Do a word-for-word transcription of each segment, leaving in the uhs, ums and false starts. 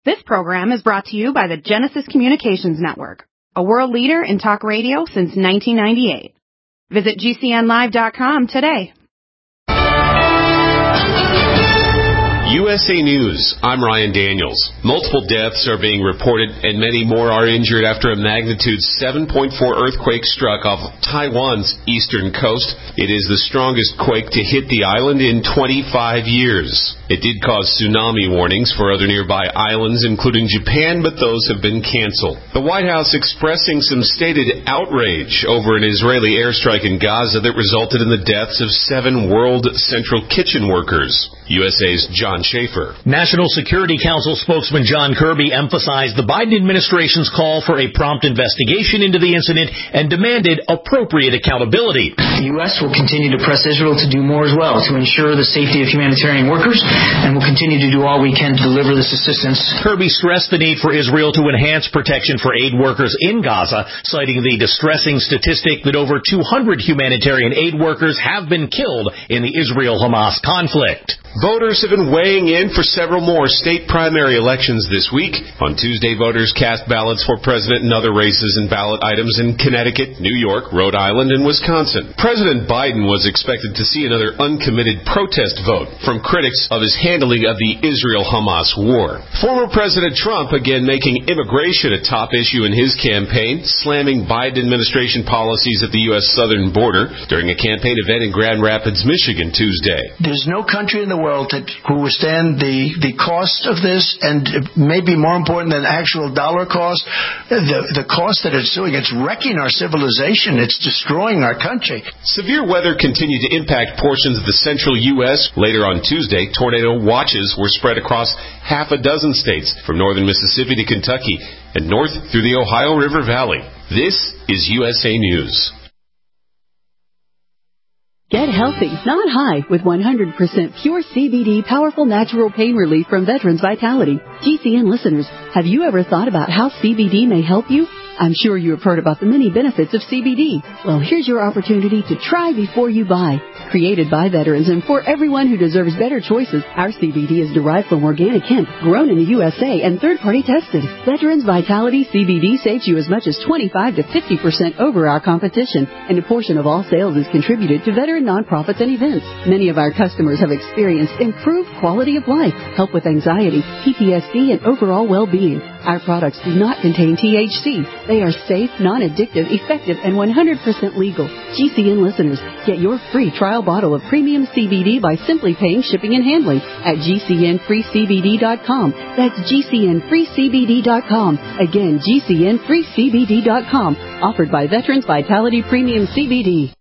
This program is brought to you by the Genesis Communications Network, a world leader in talk radio since nineteen ninety-eight. Visit G C N live dot com today. U S A News, I'm Ryan Daniels. Multiple deaths are being reported and many more are injured after a magnitude seven point four earthquake struck off Taiwan's eastern coast. It is the strongest quake to hit the island in twenty-five years. It did cause tsunami warnings for other nearby islands, including Japan, but those have been canceled. The White House expressing some stated outrage over an Israeli airstrike in Gaza that resulted in the deaths of seven World Central Kitchen workers. U S A's John Schaefer. National Security Council spokesman John Kirby emphasized the Biden administration's call for a prompt investigation into the incident and demanded appropriate accountability. The U S will continue to press Israel to do more as well to ensure the safety of humanitarian workers, and will continue to do all we can to deliver this assistance. Kirby stressed the need for Israel to enhance protection for aid workers in Gaza, citing the distressing statistic that over two hundred humanitarian aid workers have been killed in the Israel-Hamas conflict. Voters have been weighing in for several more state primary elections this week. On Tuesday, voters cast ballots for president and other races and ballot items in Connecticut, New York, Rhode Island, and Wisconsin. President Biden was expected to see another uncommitted protest vote from critics of his handling of the Israel-Hamas war. Former President Trump again making immigration a top issue in his campaign, slamming Biden administration policies at the U S southern border during a campaign event in Grand Rapids, Michigan, Tuesday. There's no country in the world that will withstand the, the cost of this, and maybe more important than actual dollar cost, the, the cost that it's doing. It's wrecking our civilization. It's destroying our country. Severe weather continued to impact portions of the central U S Later on Tuesday, tornado watches were spread across half a dozen states, from northern Mississippi to Kentucky and north through the Ohio River Valley. This is U S A News. Get healthy, not high, with one hundred percent pure C B D powerful natural pain relief from Veterans Vitality. G C N listeners, have you ever thought about how C B D may help you? I'm sure you have heard about the many benefits of C B D. Well, here's your opportunity to try before you buy. Created by veterans and for everyone who deserves better choices, our C B D is derived from organic hemp, grown in the U S A and third-party tested. Veterans Vitality C B D saves you as much as twenty-five to fifty percent over our competition, and a portion of all sales is contributed to veteran nonprofits and events. Many of our customers have experienced improved quality of life, help with anxiety, P T S D, and overall well-being. Our products do not contain T H C. They are safe, non-addictive, effective, and one hundred percent legal. G C N listeners, get your free trial bottle of premium C B D by simply paying shipping and handling at G C N free C B D dot com. That's G C N free C B D dot com. Again, G C N free C B D dot com. Offered by Veterans Vitality Premium C B D.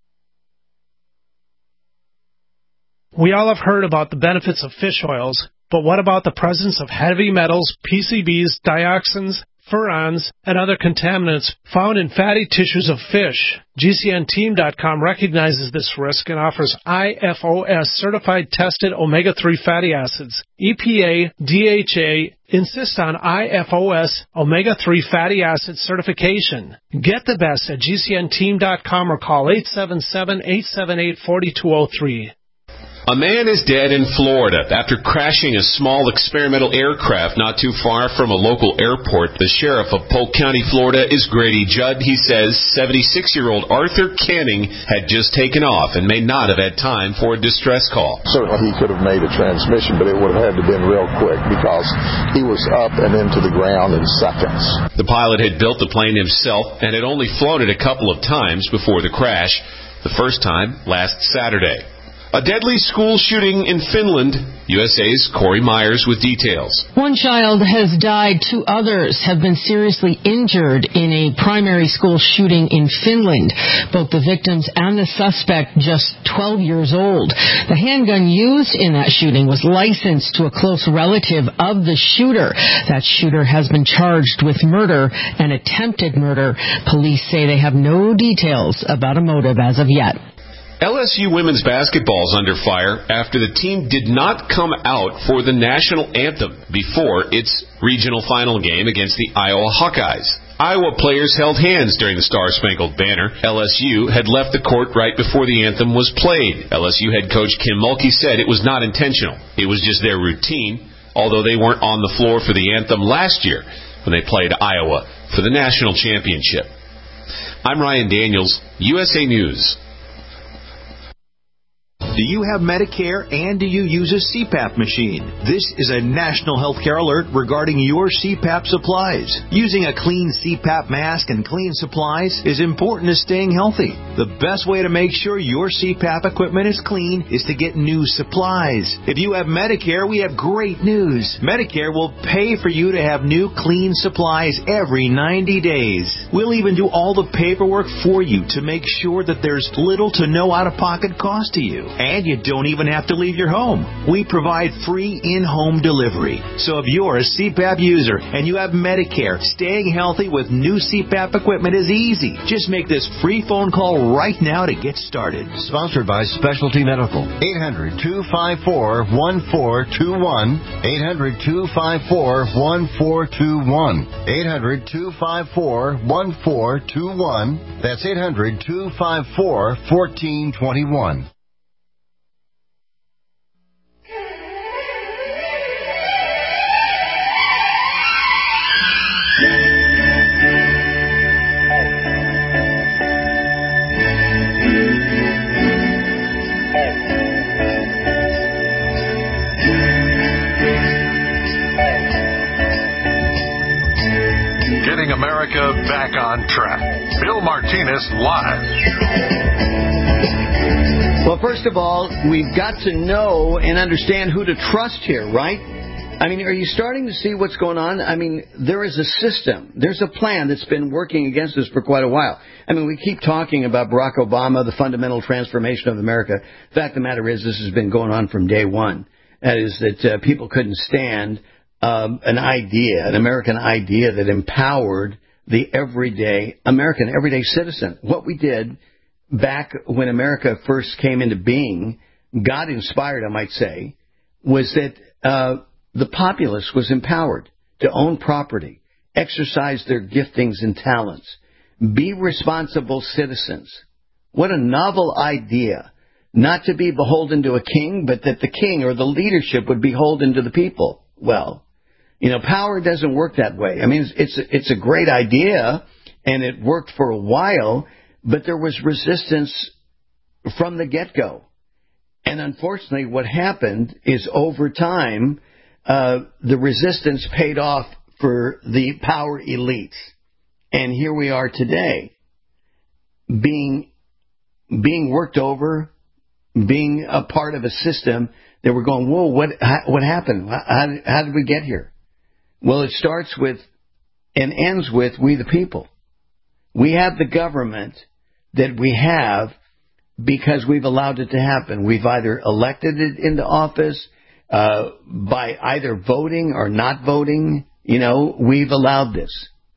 We all have heard about the benefits of fish oils, but what about the presence of heavy metals, P C Bs, dioxins, furans, and other contaminants found in fatty tissues of fish? G C N team dot com recognizes this risk and offers I F O S certified tested omega three fatty acids. E P A, D H A insist on I F O S omega three fatty acid certification. Get the best at G C N team dot com or call eight seven seven, eight seven eight, four two zero three. A man is dead in Florida after crashing a small experimental aircraft not too far from a local airport. The sheriff of Polk County, Florida, is Grady Judd. He says seventy-six-year-old Arthur Canning had just taken off and may not have had time for a distress call. Certainly he could have made a transmission, but it would have had to have been real quick because he was up and into the ground in seconds. The pilot had built the plane himself and had only flown it a couple of times before the crash, the first time last Saturday. A deadly school shooting in Finland. U S A's Corey Myers with details. One child has died. Two others have been seriously injured in a primary school shooting in Finland. Both the victims and the suspect just twelve years old. The handgun used in that shooting was licensed to a close relative of the shooter. That shooter has been charged with murder and attempted murder. Police say they have no details about a motive as of yet. L S U women's basketball is under fire after the team did not come out for the national anthem before its regional final game against the Iowa Hawkeyes. Iowa players held hands during the Star-Spangled Banner. L S U had left the court right before the anthem was played. L S U head coach Kim Mulkey said it was not intentional. It was just their routine. although they weren't on the floor for the anthem last year when they played Iowa for the national championship. I'm Ryan Daniels, U S A News. Do you have Medicare and do you use a C PAP machine? This is a national healthcare alert regarding your C PAP supplies. Using a clean C PAP mask and clean supplies is important to staying healthy. The best way to make sure your C PAP equipment is clean is to get new supplies. If you have Medicare, we have great news. Medicare will pay for you to have new clean supplies every ninety days. We'll even do all the paperwork for you to make sure that there's little to no out-of-pocket cost to you. And you don't even have to leave your home. We provide free in-home delivery. So if you're a C PAP user and you have Medicare, staying healthy with new C PAP equipment is easy. Just make this free phone call right now to get started. Sponsored by Specialty Medical. eight hundred, two five four, one four two one. eight hundred, two five four, one four two one. eight hundred, two five four, one four two one. That's eight hundred, two five four, one four two one. Getting America back on track. Bill Martinez live. Well, first of all, we've got to know and understand who to trust here, right? I mean, are you starting to see what's going on? I mean, there is a system. There's a plan that's been working against us for quite a while. I mean, we keep talking about Barack Obama, the fundamental transformation of America. The fact of the matter is this has been going on from day one. That is that uh, people couldn't stand Um, an idea, an American idea that empowered the everyday American, everyday citizen. What we did back when America first came into being, God inspired, I might say, was that uh, the populace was empowered to own property, exercise their giftings and talents, be responsible citizens. What a novel idea. Not to be beholden to a king, but that the king or the leadership would be beholden to the people. Well, you know, power doesn't work that way. I mean, it's, it's, it's a great idea, and it worked for a while, but there was resistance from the get-go. And unfortunately, what happened is over time, uh, the resistance paid off for the power elites. And here we are today, being, being worked over, being a part of a system that we're going, whoa, what, what happened? How, how did we get here? Well, it starts with and ends with we the people. We have the government that we have because we've allowed it to happen. We've either elected it into office uh, by either voting or not voting. You know, we've allowed this.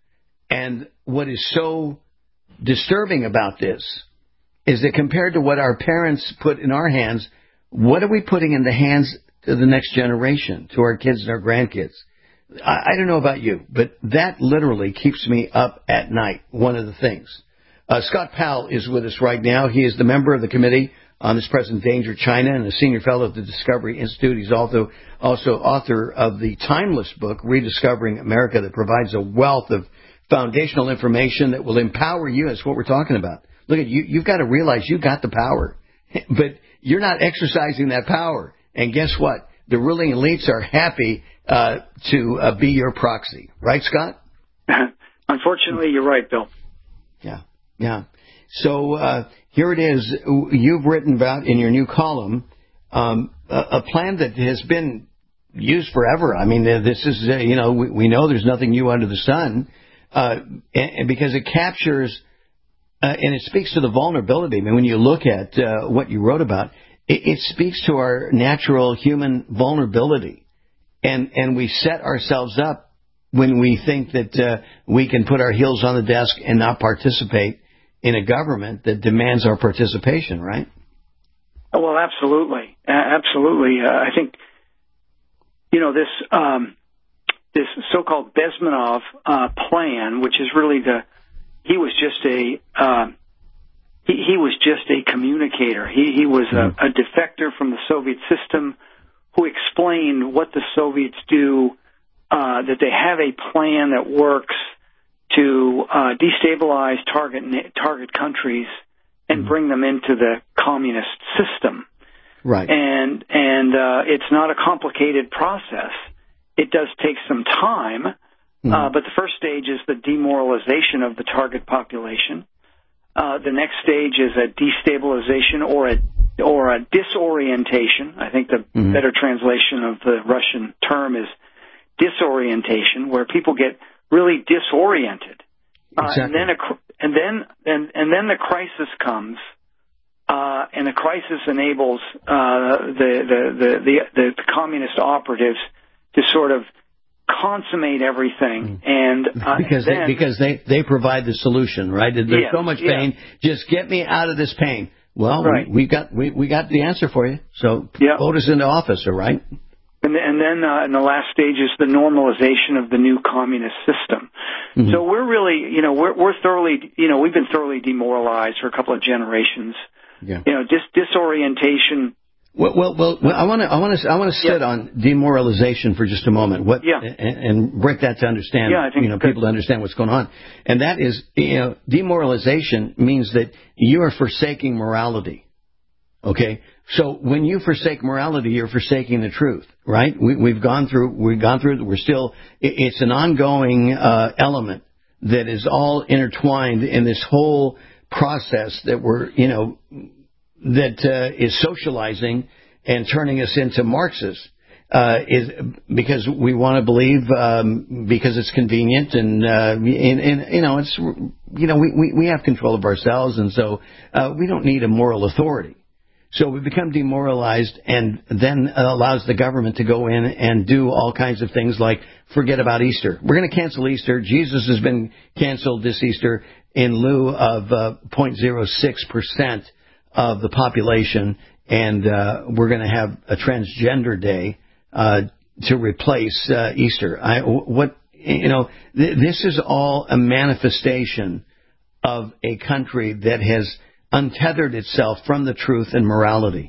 And what is so disturbing about this is that compared to what our parents put in our hands, what are we putting in the hands of the next generation, to our kids and our grandkids? I, I don't know about you, but that literally keeps me up at night, one of the things. Uh, Scott Powell is with us right now. He is the member of the Committee on this Present Danger, China, and a senior fellow at the Discovery Institute. He's also, also author of the timeless book, Rediscovering America, that provides a wealth of foundational information that will empower you. That's what we're talking about. Look at you. You've got to realize you got the power, but you're not exercising that power. And guess what? The ruling elites are happy uh, to uh, be your proxy. Right, Scott? Unfortunately, you're right, Bill. Yeah, yeah. So uh, here it is. You've written about in your new column um, a, a plan that has been used forever. I mean, this is, uh, you know, we, we know there's nothing new under the sun uh, and, and because it captures uh, and it speaks to the vulnerability. I mean, when you look at uh, what you wrote about, it, it speaks to our natural human vulnerability. And and we set ourselves up when we think that uh, we can put our heels on the desk and not participate in a government that demands our participation, right? Well, absolutely. Uh, absolutely. Uh, I think, you know, this um, this so-called Bezmenov uh, plan, which is really the, he was just a, uh, he, he was just a communicator. He, he was a, a defector from the Soviet system who explained what the Soviets do, uh, that they have a plan that works to uh, destabilize target target countries and mm-hmm. bring them into the communist system. Right. And and uh, it's not a complicated process. It does take some time, mm-hmm. uh, but the first stage is the demoralization of the target population. Uh, the next stage is a destabilization or a or a disorientation. I think the mm-hmm. better translation of the Russian term is disorientation, where people get really disoriented, uh, exactly. and then a, and then and, and then the crisis comes, uh, and the crisis enables uh, the, the, the the the the operatives to sort of consummate everything, and uh, because then, they, because they they provide the solution, right? There's yeah, so much pain, yeah. just get me out of this pain. Well, right. we, we got we, we got the answer for you. So yeah. vote us into office, all right? And, and then uh, in the last stage is the normalization of the new communist system. Mm-hmm. So we're really, you know, we're, we're thoroughly, you know, we've been thoroughly demoralized for a couple of generations. Yeah. You know, dis- disorientation. Well, well, well, well I want to, I want to, I want to sit yeah. on demoralization for just a moment. What, yeah. and, and break that to understand, yeah, I think you know, people to understand what's going on. And that is, you know, demoralization means that you are forsaking morality. Okay. So when you forsake morality, you're forsaking the truth, right? We, we've gone through, we've gone through, we're still, it's an ongoing, uh, element that is all intertwined in this whole process that we're, you know, that, uh, is socializing and turning us into Marxists, uh, is because we want to believe, um, because it's convenient and, uh, and, and, you know, it's, you know, we, we, we have control of ourselves, and so, uh, we don't need a moral authority. So we become demoralized, and then allows the government to go in and do all kinds of things like forget about Easter. We're going to cancel Easter. Jesus has been canceled this Easter in lieu of uh, zero point zero six percent of the population, and uh, we're going to have a transgender day uh, to replace uh, Easter. I, what you know, th- this is all a manifestation of a country that has untethered itself from the truth and morality.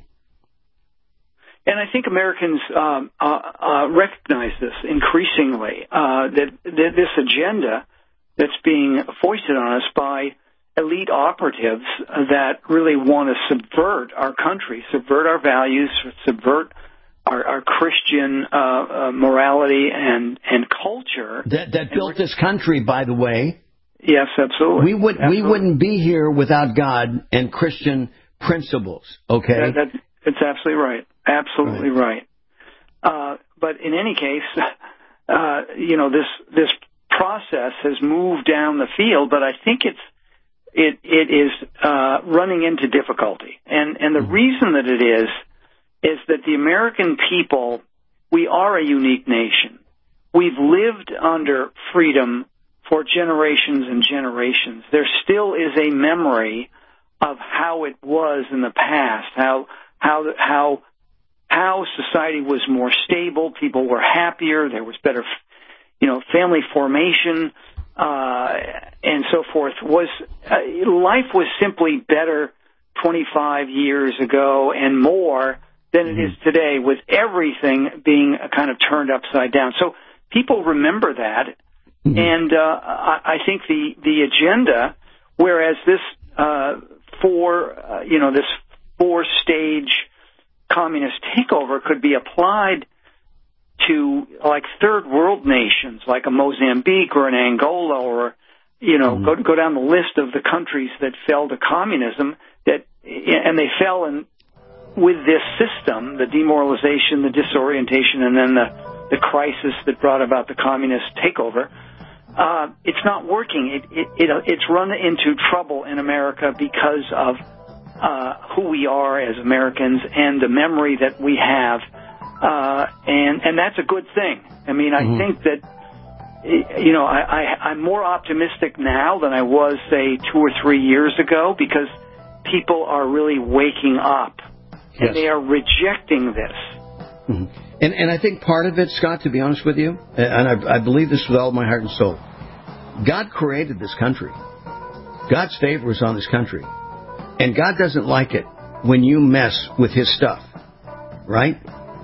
And I think Americans um, uh, uh, recognize this increasingly, uh, that, that this agenda that's being foisted on us by elite operatives that really want to subvert our country, subvert our values, subvert our, our Christian uh, uh, morality and, and culture. That, that built this country, by the way. Yes, absolutely. We would absolutely. we wouldn't be here without God and Christian principles. Okay, that, that, that's absolutely right. Absolutely right. right. Uh, but in any case, uh, you know, this this process has moved down the field, but I think it's it it is uh, running into difficulty, and and the mm-hmm. reason that it is is that the American people, we are a unique nation. We've lived under freedom for generations and generations. There still is a memory of how it was in the past, how how how how society was more stable, people were happier, there was better, you know, family formation, uh, and so forth. Was uh, life was simply better twenty-five years ago and more than it is today, with everything being kind of turned upside down. So people remember that. Mm-hmm. And uh, I think the, the agenda, whereas this uh, four, uh, you know, this four-stage communist takeover could be applied to like third world nations, like a Mozambique or an Angola, or you know, mm-hmm. go go down the list of the countries that fell to communism, that and they fell in with this system, the demoralization, the disorientation, and then the the crisis that brought about the communist takeover. Uh, it's not working. It, it, it, it's run into trouble in America because of uh, who we are as Americans and the memory that we have, uh, and and that's a good thing. I mean, I mm-hmm. think that you know I, I, I'm more optimistic now than I was, say, two or three years ago, because people are really waking up and yes. they are rejecting this. Mm-hmm. And and I think part of it, Scott, to be honest with you, and I, I believe this with all my heart and soul, God created this country. God's favor is on this country. And God doesn't like it when you mess with his stuff, right?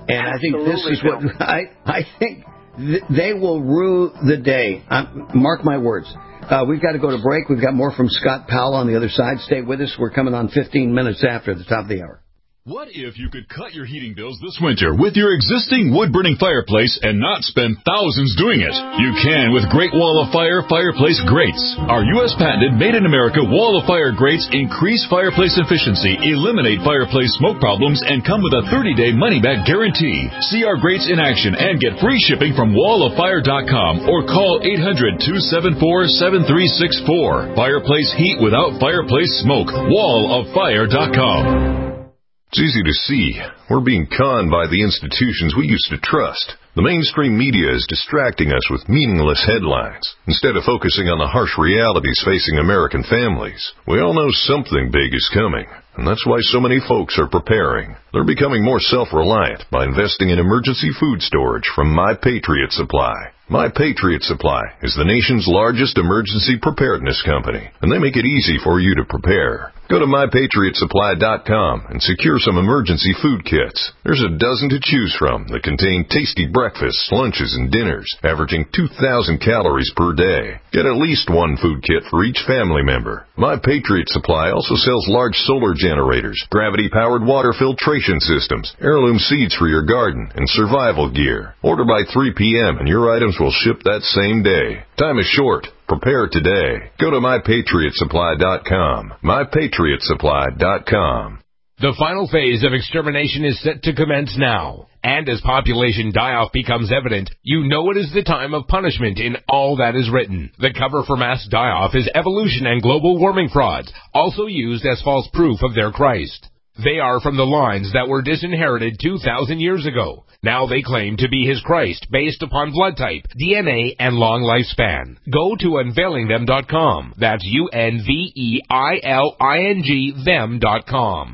And I think this is what I I think th- they will rue the day. Um, mark my words. Uh, we've got to go to break. We've got more from Scott Powell on the other side. Stay with us. We're coming on fifteen minutes after the top of the hour. What if you could cut your heating bills this winter with your existing wood-burning fireplace and not spend thousands doing it? You can with Great Wall of Fire Fireplace Grates. Our U S patented made-in-America Wall of Fire grates increase fireplace efficiency, eliminate fireplace smoke problems, and come with a thirty-day money-back guarantee. See our grates in action and get free shipping from wall of fire dot com or call eight hundred, two seven four, seven three six four. Fireplace heat without fireplace smoke. wall of fire dot com. It's easy to see. We're being conned by the institutions we used to trust. The mainstream media is distracting us with meaningless headlines instead of focusing on the harsh realities facing American families. We all know something big is coming, and that's why so many folks are preparing. They're becoming more self-reliant by investing in emergency food storage from My Patriot Supply. My Patriot Supply is the nation's largest emergency preparedness company, and they make it easy for you to prepare. Go to my patriot supply dot com and secure some emergency food kits. There's a dozen to choose from that contain tasty breakfasts, lunches, and dinners, averaging two thousand calories per day. Get at least one food kit for each family member. My Patriot Supply also sells large solar generators, gravity-powered water filtration systems, heirloom seeds for your garden, and survival gear. Order by three p.m. and your items will ship that same day. Time is short. Prepare today. Go to my patriot supply dot com. my patriot supply dot com. The final phase of extermination is set to commence now. And as population die-off becomes evident, you know it is the time of punishment in all that is written. The cover for mass die-off is evolution and global warming frauds, also used as false proof of their Christ. They are from the lines that were disinherited two thousand years ago. Now they claim to be his Christ based upon blood type, D N A, and long lifespan. Go to unveiling them dot com. That's U N V E I L I N G them dot com.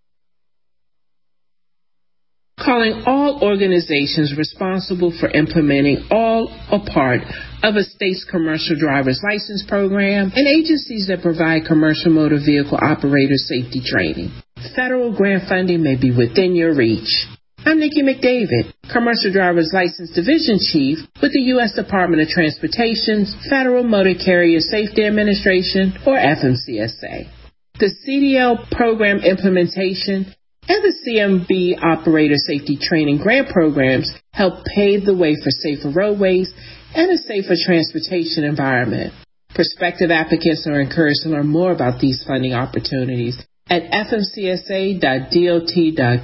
Calling all organizations responsible for implementing all or part of a state's commercial driver's license program and agencies that provide commercial motor vehicle operator safety training. Federal grant funding may be within your reach. I'm Nikki McDavid, Commercial Driver's License Division Chief with the U S Department of Transportation's Federal Motor Carrier Safety Administration, or F M C S A. The C D L program implementation and the C M B Operator Safety Training Grant programs help pave the way for safer roadways and a safer transportation environment. Prospective applicants are encouraged to learn more about these funding opportunities at fmcsa dot dot dot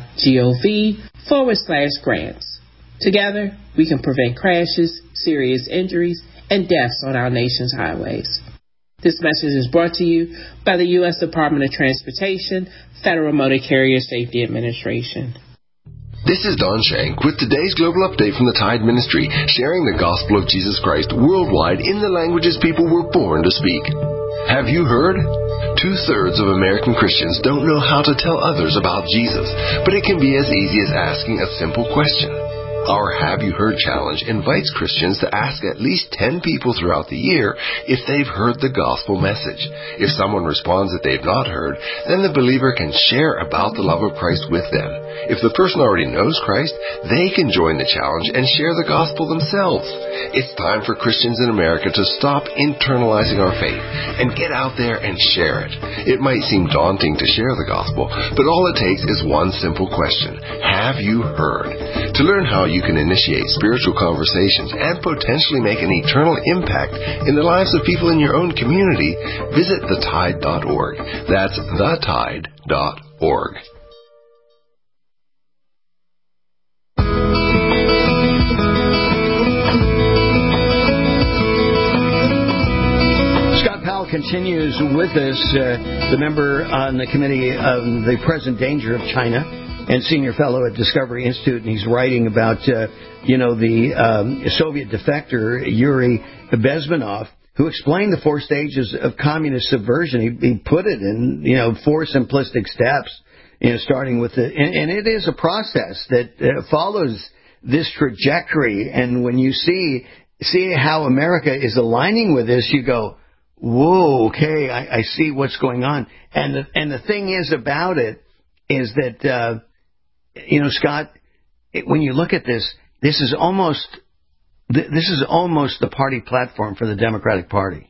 gov forward slash grants. Together, we can prevent crashes, serious injuries, and deaths on our nation's highways. This message is brought to you by the U S Department of Transportation, Federal Motor Carrier Safety Administration. This is Don Shank with today's Global Update from the Tide Ministry, sharing the gospel of Jesus Christ worldwide in the languages people were born to speak. Have you heard? Two-thirds of American Christians don't know how to tell others about Jesus, but it can be as easy as asking a simple question. Our Have You Heard Challenge invites Christians to ask at least ten people throughout the year if they've heard the gospel message. If someone responds that they've not heard, then the believer can share about the love of Christ with them. If the person already knows Christ, they can join the challenge and share the gospel themselves. It's time for Christians in America to stop internalizing our faith and get out there and share it. It might seem daunting to share the gospel, but all it takes is one simple question. Have you heard? To learn how you can initiate spiritual conversations and potentially make an eternal impact in the lives of people in your own community, visit the tide dot org. That's the tide dot org. Scott Powell continues with us, uh, the member on the committee on the present danger of China and senior fellow at Discovery Institute, and he's writing about, uh, you know, the um, Soviet defector Yuri Bezmenov, who explained the four stages of communist subversion. He, he put it in, you know, four simplistic steps, you know, starting with the, and, and it is a process that uh, follows this trajectory. And when you see see how America is aligning with this, you go, whoa, okay, I, I see what's going on. And the, and the thing is about it is that, uh, you know, Scott, it, when you look at this, this is almost this is almost the party platform for the Democratic Party.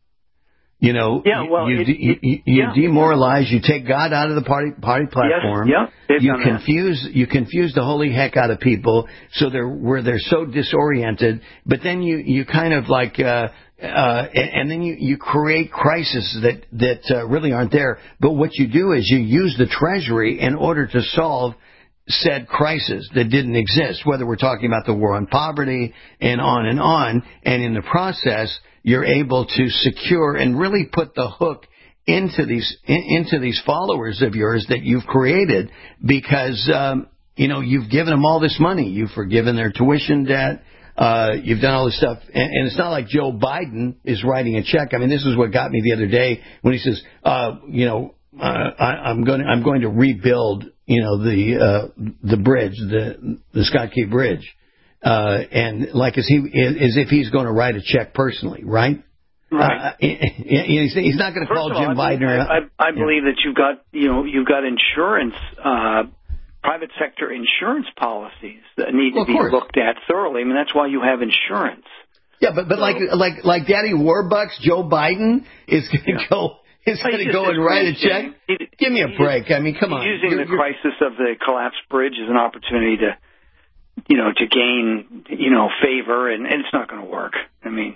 You know, yeah, well, you, it, you, you, you yeah. demoralize, you take God out of the party party platform. Yes, yeah, you confuse that. you confuse the holy heck out of people, so they're where they're so disoriented. But then you, you kind of like, uh, uh, and then you, you create crises that that uh, really aren't there. But what you do is you use the Treasury in order to solve said crisis that didn't exist. Whether we're talking about the war on poverty and on and on, and in the process, you're able to secure and really put the hook into these in, into these followers of yours that you've created because um, you know you've given them all this money, you've forgiven their tuition debt, uh, you've done all this stuff, and, and it's not like Joe Biden is writing a check. I mean, this is what got me the other day when he says, uh, you know, uh, I, I'm going I'm going to rebuild, you know, the uh, the bridge, the the Scott Key Bridge. Uh, and like as he as if he's going to write a check personally, right? Right. Uh, he's, he's not going to call Jim all, Biden. I, Or, I, I yeah. believe that you've got you know you've got insurance, uh, private sector insurance policies that need well, to be course. looked at thoroughly. I mean, that's why you have insurance. Yeah, but but so, like like like Daddy Warbucks, Joe Biden is going to yeah. go. Is going to go and write a check. He, Give me a break. I mean, come on. Using you're, the you're, crisis of the collapsed bridge as an opportunity to. You know, to gain, you know, favor, and, and it's not going to work. I mean,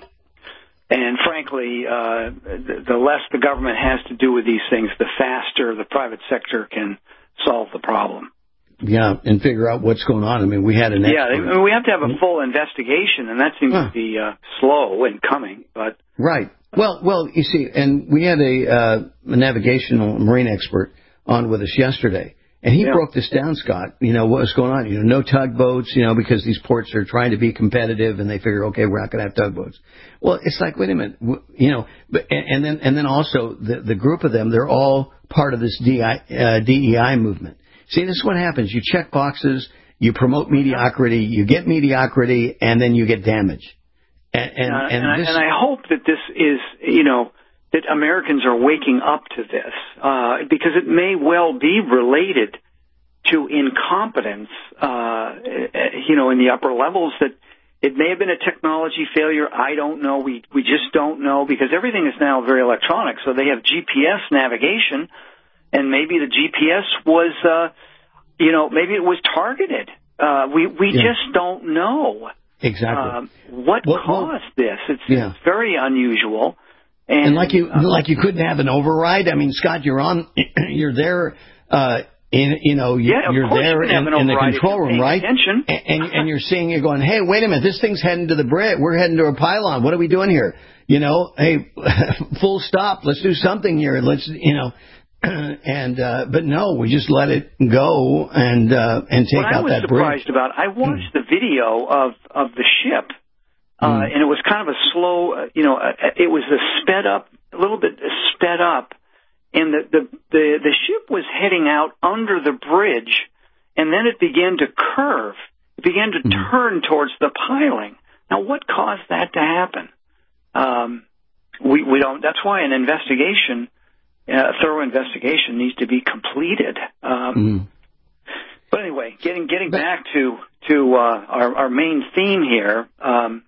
and frankly, uh, the, the less the government has to do with these things, the faster the private sector can solve the problem. Yeah, and figure out what's going on. I mean, we had an yeah, expert. I mean, we have to have a full investigation, and that seems huh. to be uh, slow in coming. But right. Well, well, you see, and we had a, uh, a navigational marine expert on with us yesterday. And he yeah. broke this down, Scott. You know, what was going on? You know, no tugboats, you know, because these ports are trying to be competitive and they figure, okay, we're not going to have tugboats. Well, it's like, wait a minute, you know, but, and then, and then also the, the group of them, they're all part of this D E I movement. See, this is what happens. You check boxes, you promote mediocrity, you get mediocrity, and then you get damage. And, and, uh, and, and, this, I, and I hope that this is, you know, that Americans are waking up to this, uh, because it may well be related to incompetence, uh, you know, in the upper levels. That it may have been a technology failure. I don't know. We we just don't know because everything is now very electronic. So they have G P S navigation, and maybe the G P S was, uh, you know, maybe it was targeted. Uh, we we yeah. just don't know exactly uh, what well, caused well, this. It's, yeah. it's very unusual. And, and like you, uh, like you couldn't have an override. I mean, Scott, you're on, you're there, uh, in, you know, you, yeah, you're there you in, in the control room, right? Attention. And, and, and you're seeing, you're going, hey, wait a minute, this thing's heading to the bridge. We're heading to a pylon. What are we doing here? You know, hey, full stop. Let's do something here. Let's, you know, and, uh, but no, we just let it go and, uh, and take what out that bridge. What I was surprised about, I watched hmm. the video of, of the ship. Uh, mm. And it was kind of a slow, uh, you know, uh, it was a sped up, a little bit sped up, and the, the, the, the ship was heading out under the bridge, and then it began to curve. It began to mm. turn towards the piling. Now, what caused that to happen? Um, we, we don't, that's why an investigation, uh, a thorough investigation needs to be completed. Um, mm. But anyway, getting, getting but, back to, to, uh, our, our main theme here, um,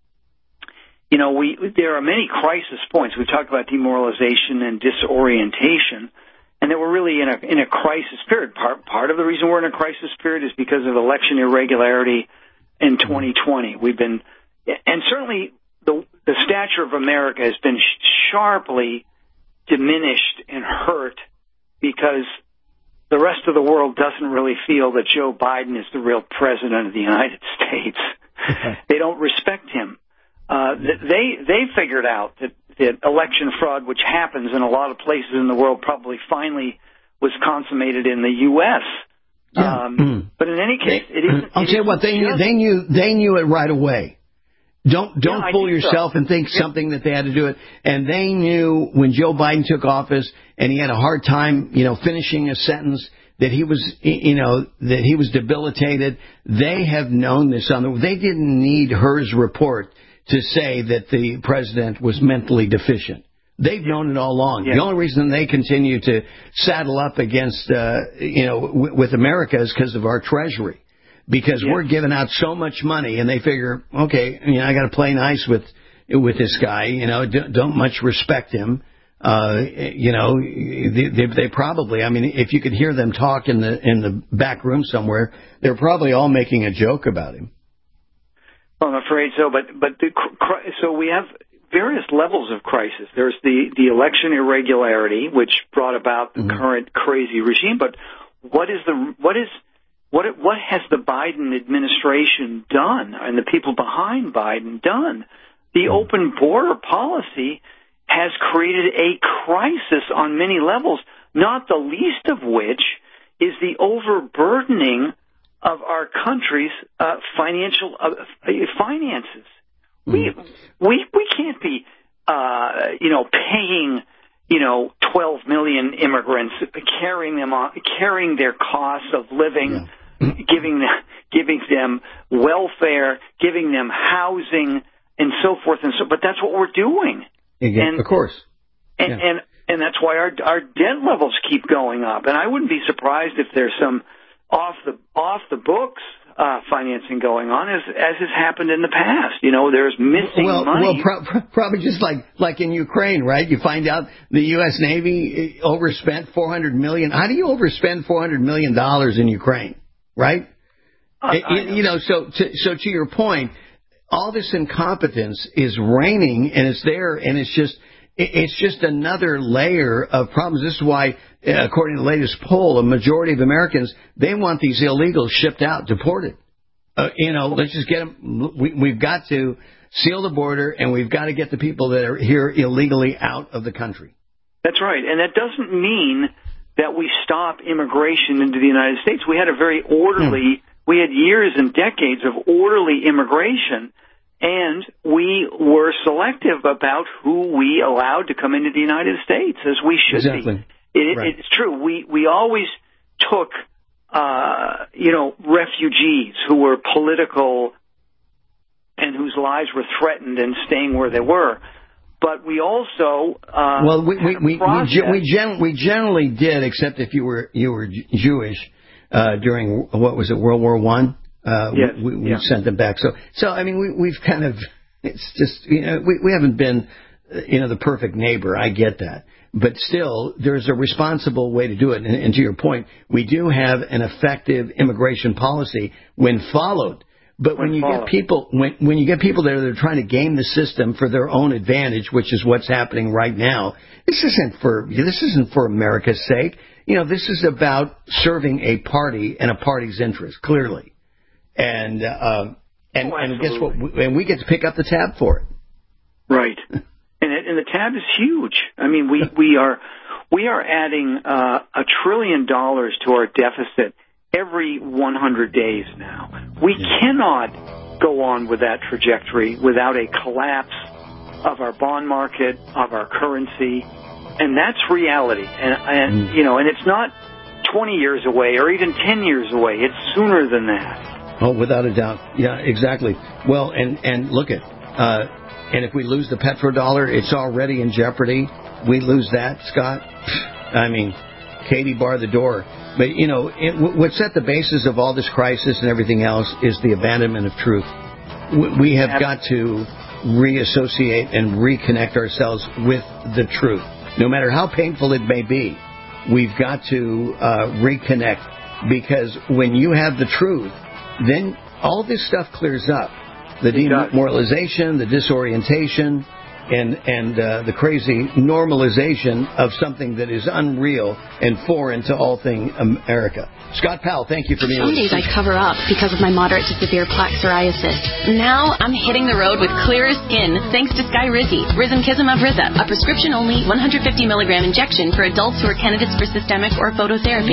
You know, we there are many crisis points. We talked about demoralization and disorientation, and that we're really in a in a crisis period. Part part of the reason we're in a crisis period is because of election irregularity in twenty twenty. We've been, and certainly the the stature of America has been sharply diminished and hurt because the rest of the world doesn't really feel that Joe Biden is the real president of the United States. They don't respect him. Uh, they they figured out that, that election fraud, which happens in a lot of places in the world, probably finally was consummated in the U S. Yeah. Um, mm. But in any case, it isn't. I'll it tell you what, they knew, they knew they knew it right away. Don't don't yeah, fool yourself so. and think yeah. something that they had to do it. And they knew when Joe Biden took office and he had a hard time, you know, finishing a sentence, that he was, you know, that he was debilitated. They have known this on the. They didn't need Hur's report to say that the president was mentally deficient. They've known it all along. Yeah. The only reason they continue to saddle up against, uh, you know, w- with America is because of our Treasury. because yeah. we're giving out so much money, and they figure, okay, you know, I got to play nice with with this guy. You know, don't, don't much respect him. Uh, you know, they, they, they probably. I mean, if you could hear them talk in the in the back room somewhere, they're probably all making a joke about him. Well, I'm afraid so. But but the, so we have various levels of crisis. There's the the election irregularity, which brought about the mm-hmm. current crazy regime. But what is the what is what what has the Biden administration done, and the people behind Biden done? The open border policy has created a crisis on many levels, not the least of which is the overburdening of our country's uh, financial uh, finances. Mm. We we we can't be uh, you know paying you know twelve million immigrants, carrying them on, carrying their costs of living, yeah. giving them giving them welfare, giving them housing, and so forth and so. But that's what we're doing. Again, and, of course. And, yeah. and and that's why our our debt levels keep going up. And I wouldn't be surprised if there's some off the off the books uh, financing going on, as as has happened in the past. You know, there's missing well, money. Well, pro- probably just like like in Ukraine, right? You find out the U S Navy overspent four hundred million dollars. How do you overspend four hundred million dollars in Ukraine, right? Uh, it, know. You know, so to, so to your point, all this incompetence is reigning, and it's there, and it's just it's just another layer of problems. This is why, according to the latest poll, a majority of Americans, they want these illegals shipped out, deported. Uh, you know, let's just get them. We, we've got to seal the border, and we've got to get the people that are here illegally out of the country. That's right, and that doesn't mean that we stop immigration into the United States. We had a very orderly. Hmm. We had years and decades of orderly immigration, and we were selective about who we allowed to come into the United States, as we should exactly. be. It, right. It's true. We we always took, uh, you know, refugees who were political and whose lives were threatened and staying where they were. But we also uh, well, we we we we, we, gen- we generally did, except if you were you were Jewish. Uh, during, what was it, World War One? Uh, yes, we, we yeah. sent them back. So, so I mean, we, we've kind of, it's just, you know, we, we haven't been, you know, the perfect neighbor. I get that. But still, there's a responsible way to do it. And, and to your point, we do have an effective immigration policy when followed. But when, when you followed. get people, when, when you get people there that are trying to game the system for their own advantage, which is what's happening right now, this isn't for, this isn't for America's sake. You know, this is about serving a party and a party's interest, clearly. And uh, and, oh, and guess what? We, and we get to pick up the tab for it. Right. and it, and the tab is huge. I mean, we, we are we are adding uh, a trillion dollars to our deficit every one hundred days now. We yeah. cannot go on with that trajectory without a collapse of our bond market, of our currency. And that's reality, and, and you know, and it's not twenty years away or even ten years away. It's sooner than that. Oh, without a doubt. Yeah, exactly. Well, and and look at, uh, and if we lose the petrodollar, it's already in jeopardy. We lose that, Scott. I mean, Katie, bar the door. But you know, it, what's at the basis of all this crisis and everything else is the abandonment of truth. We have got to reassociate and reconnect ourselves with the truth. No matter how painful it may be, we've got to uh, reconnect, because when you have the truth, then all this stuff clears up. The demoralization, the disorientation, and and uh, the crazy normalization of something that is unreal and foreign to all thing America. Scott Powell, thank you for being Some with us. days I cover up because of my moderate to severe plaque psoriasis. Now I'm hitting the road with clearer skin thanks to Skyrizi, Risankizumab Riza, a prescription-only one hundred fifty milligram injection for adults who are candidates for systemic or phototherapy.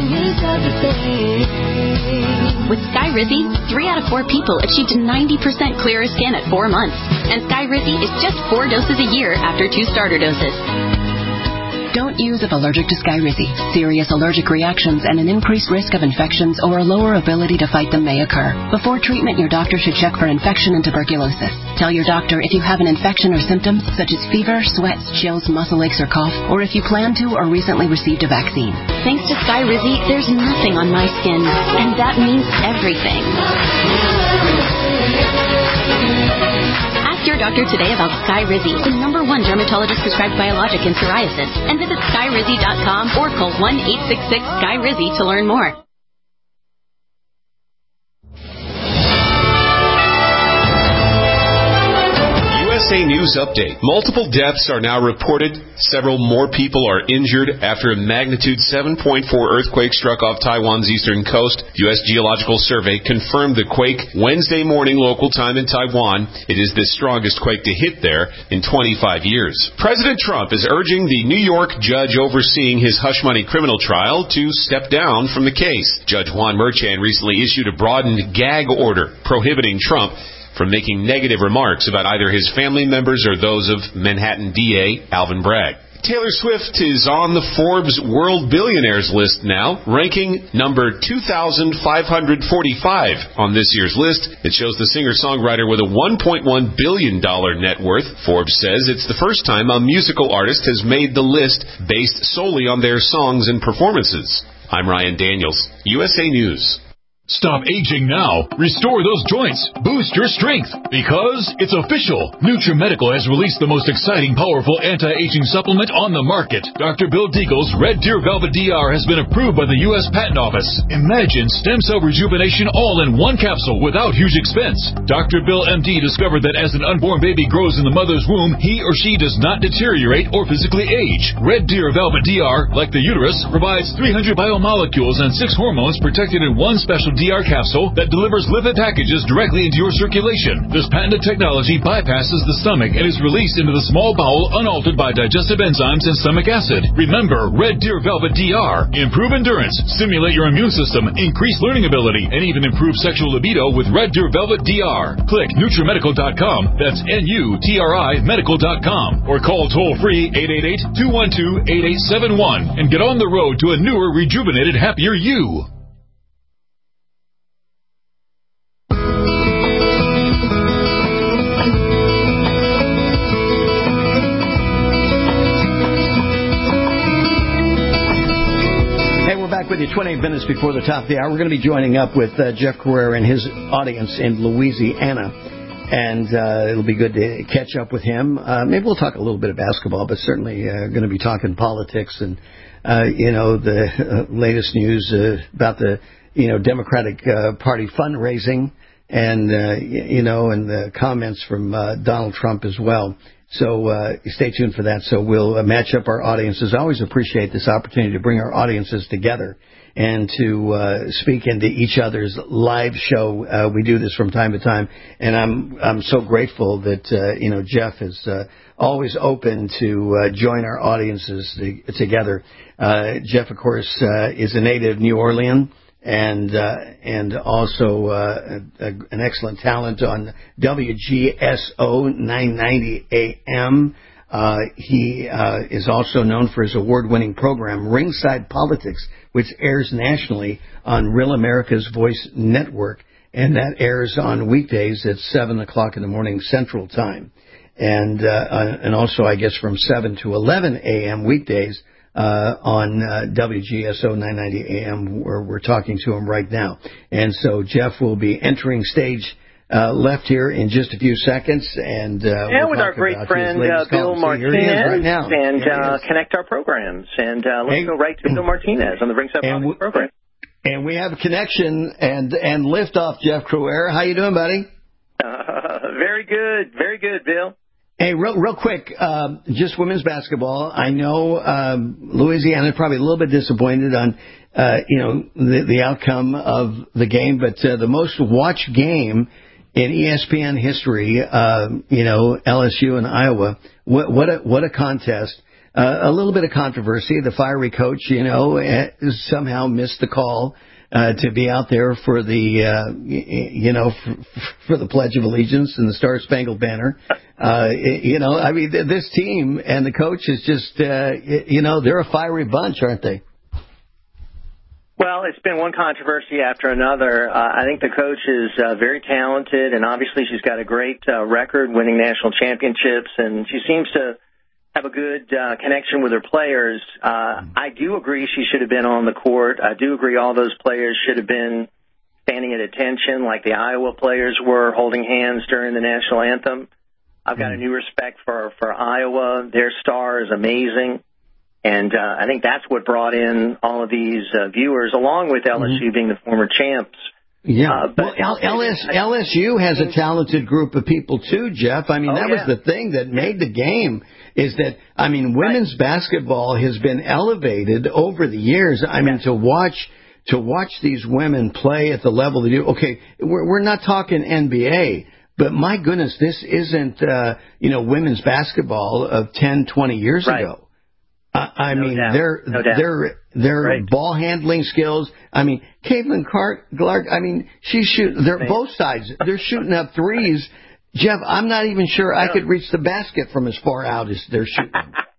With Skyrizi, three out of four people achieved ninety percent clearer skin at four months. And Skyrizi is just four doses a year after two starter doses. Don't use if allergic to Skyrizi. Serious allergic reactions and an increased risk of infections or a lower ability to fight them may occur. Before treatment, your doctor should check for infection and tuberculosis. Tell your doctor if you have an infection or symptoms such as fever, sweats, chills, muscle aches, or cough, or if you plan to or recently received a vaccine. Thanks to Skyrizi, there's nothing on my skin, and that means everything. Ask your doctor today about Skyrizi, the number one dermatologist-prescribed biologic in psoriasis, and visit skyrizi dot com or call one eight six six Skyrizi to learn more. U S A News Update. Multiple deaths are now reported. Several more people are injured after a magnitude seven point four earthquake struck off Taiwan's eastern coast. U S Geological Survey confirmed the quake Wednesday morning local time in Taiwan. It is the strongest quake to hit there in twenty-five years. President Trump is urging the New York judge overseeing his hush money criminal trial to step down from the case. Judge Juan Merchan recently issued a broadened gag order prohibiting Trump from making negative remarks about either his family members or those of Manhattan D A Alvin Bragg. Taylor Swift is on the Forbes World Billionaires list now, ranking number two thousand five hundred forty-five on this year's list. It shows the singer-songwriter with a one point one billion dollars net worth. Forbes says it's the first time a musical artist has made the list based solely on their songs and performances. I'm Ryan Daniels, U S A News. Stop aging now. Restore those joints. Boost your strength. Because it's official. NutriMedical has released the most exciting, powerful anti-aging supplement on the market. Doctor Bill Deagle's Red Deer Velvet D R has been approved by the U S Patent Office. Imagine stem cell rejuvenation all in one capsule without huge expense. Doctor Bill M D discovered that as an unborn baby grows in the mother's womb, he or she does not deteriorate or physically age. Red Deer Velvet D R, like the uterus, provides three hundred biomolecules and six hormones protected in one special D R capsule that delivers lipid packages directly into your circulation. This patented technology bypasses the stomach and is released into the small bowel unaltered by digestive enzymes and stomach acid. Remember, Red Deer Velvet D R. Improve endurance, stimulate your immune system, increase learning ability, and even improve sexual libido with Red Deer Velvet D R. Click NutriMedical dot com, that's N U T R I medical dot com, or call toll-free eight eight eight, two one two, eight eight seven one and get on the road to a newer, rejuvenated, happier you. With you twenty-eight minutes before the top of the hour, we're going to be joining up with uh, Jeff Carrera and his audience in Louisiana, and uh, it'll be good to catch up with him. Uh, maybe we'll talk a little bit of basketball, but certainly uh, going to be talking politics and uh, you know the uh, latest news uh, about the you know Democratic uh, Party fundraising, and uh, you know and the comments from uh, Donald Trump as well. So uh, stay tuned for that. So we'll uh, match up our audiences. I always appreciate this opportunity to bring our audiences together and to uh, speak into each other's live show. Uh, we do this from time to time, and I'm I'm so grateful that uh, you know Jeff is uh, always open to uh, join our audiences to, together. Uh, Jeff, of course, uh, is a native New Orleans. And uh, and also uh, a, an excellent talent on W G S O nine ninety A M. Uh, he uh, is also known for his award-winning program, Ringside Politics, which airs nationally on Real America's Voice Network. And that airs on weekdays at seven o'clock in the morning Central Time. And, uh, and also, I guess, from seven to eleven A M weekdays. Uh, on uh, W G S O nine ninety A M, where we're talking to him right now. And so Jeff will be entering stage uh, left here in just a few seconds. And, uh, and we'll with our great friend uh, Bill Martinez, right now. and uh, connect our programs. And uh, let's hey. go right to Bill Martinez on the Ringside Politics program. And we have a connection and, and liftoff, Jeff Carrera. How you doing, buddy? Uh, very good. Very good, Bill. Hey, real, real quick, um, just women's basketball. I know um, Louisiana is probably a little bit disappointed on, uh, you know, the, the outcome of the game, but uh, the most watched game in E S P N history, uh, you know, L S U and Iowa. What, what a what a contest! Uh, a little bit of controversy. The fiery coach, you know, somehow missed the call. Uh, to be out there for the, uh, you know, for, for the Pledge of Allegiance and the Star Spangled Banner. uh, you know, I mean, this team and the coach is just, uh, you know, they're a fiery bunch, aren't they? Well, it's been one controversy after another. Uh, I think the coach is uh, very talented, and obviously she's got a great uh, record winning national championships, and she seems to have a good uh, connection with her players. Uh, I do agree she should have been on the court. I do agree all those players should have been standing at attention like the Iowa players were, holding hands during the national anthem. I've got a new respect for, for Iowa. Their star is amazing. And uh, I think that's what brought in all of these uh, viewers, along with L S U mm-hmm. being the former champs. Yeah. Uh, but well, L S, L S U has a talented group of people, too, Jeff. I mean, oh, that yeah. was the thing that made the game, is that, I mean, women's right. basketball has been elevated over the years. I mean, to watch to watch these women play at the level they do. Okay, we're, we're not talking N B A, but my goodness, this isn't, uh, you know, women's basketball of ten, twenty years right. ago. I no mean, doubt. their no their their right. ball handling skills. I mean, Caitlin Clark. I mean, she shoot. They're Man. both sides. They're shooting up threes. Jeff, I'm not even sure I could reach the basket from as far out as they're shooting.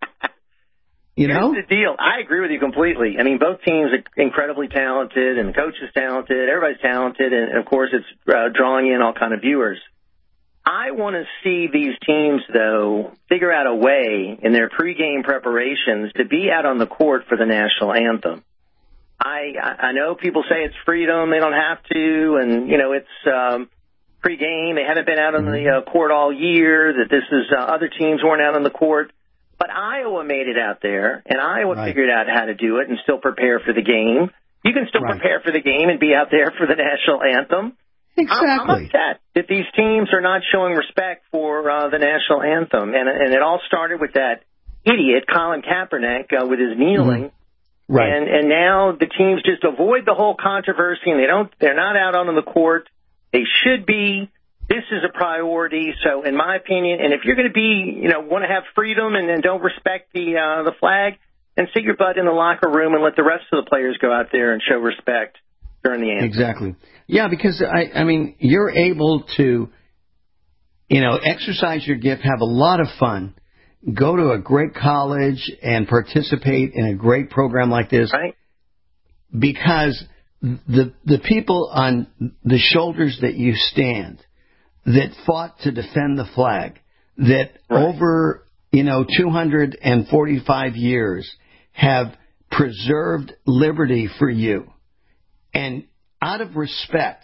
You know, here's the deal. I agree with you completely. I mean, both teams are incredibly talented, and the coach is talented. Everybody's talented, and, and of course, it's uh, drawing in all kind of viewers. I want to see these teams, though, figure out a way in their pregame preparations to be out on the court for the national anthem. I I know people say it's freedom, they don't have to, and, you know, it's um, pregame, they haven't been out on the uh, court all year, that this is uh, other teams weren't out on the court. But Iowa made it out there, and Iowa right. figured out how to do it and still prepare for the game. You can still right. prepare for the game and be out there for the national anthem. Exactly. I'm, I'm upset that these teams are not showing respect for uh, the national anthem, and and it all started with that idiot Colin Kaepernick uh, with his kneeling, mm-hmm. right? And and now the teams just avoid the whole controversy, and they don't. They're not out on the court. They should be. This is a priority. So, in my opinion, and if you're going to be, you know, want to have freedom and, and don't respect the uh, the flag, then sit your butt in the locker room and let the rest of the players go out there and show respect during the anthem. Exactly. Yeah, because, I, I mean, you're able to, you know, exercise your gift, have a lot of fun, go to a great college and participate in a great program like this. Right. Because the the people on the shoulders that you stand, that fought to defend the flag, that right. over, you know, two hundred forty-five years have preserved liberty for you. And out of respect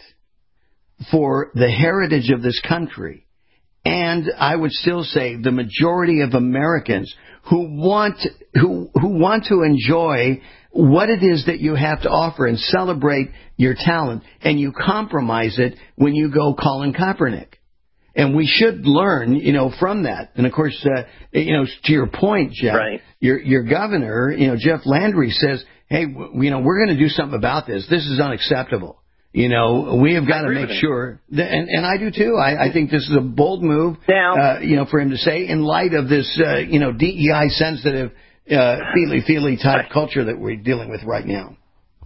for the heritage of this country, and I would still say the majority of Americans who want who who want to enjoy what it is that you have to offer and celebrate your talent, and you compromise it when you go Colin Kaepernick. And we should learn, you know, from that. And, of course, uh, you know, to your point, Jeff, right. your your governor, you know, Jeff Landry says, hey, w- you know, we're going to do something about this. This is unacceptable. You know, we have got to make sure, that, and, and I do too, I, I think this is a bold move, now, uh, you know, for him to say in light of this, uh, you know, D E I sensitive, uh, feely-feely type culture that we're dealing with right now.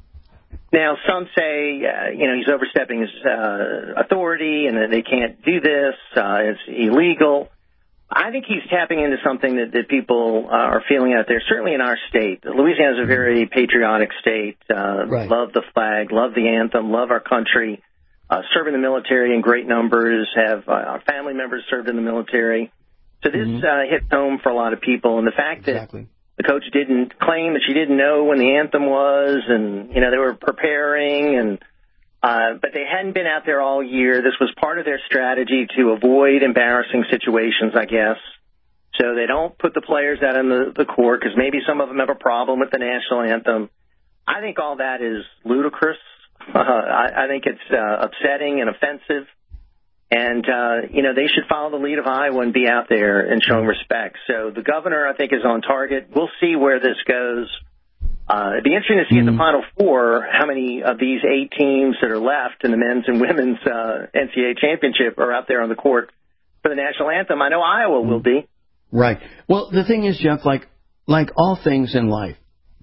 Now, some say, uh, you know, he's overstepping his uh, authority and that they can't do this. Uh, it's illegal. I think he's tapping into something that, that people uh, are feeling out there, certainly in our state. Louisiana is a very patriotic state. Uh, right. Love the flag, love the anthem, love our country. Uh, serve in the military in great numbers, have uh, our family members served in the military. So this mm-hmm. uh, hits home for a lot of people. And the fact exactly. that the coach didn't claim that she didn't know when the anthem was, and, you know, they were preparing, and uh, but they hadn't been out there all year. This was part of their strategy to avoid embarrassing situations, I guess. So they don't put the players out on the, the court because maybe some of them have a problem with the national anthem. I think all that is ludicrous. Uh, I, I think it's uh, upsetting and offensive. And, uh, you know, they should follow the lead of Iowa and be out there and showing respect. So the governor, I think, is on target. We'll see where this goes. Uh, it'd be interesting to see mm-hmm. in the Final Four how many of these eight teams that are left in the men's and women's uh, N C double A championship are out there on the court for the national anthem. I know Iowa will be. Right. Well, the thing is, Jeff, like like all things in life,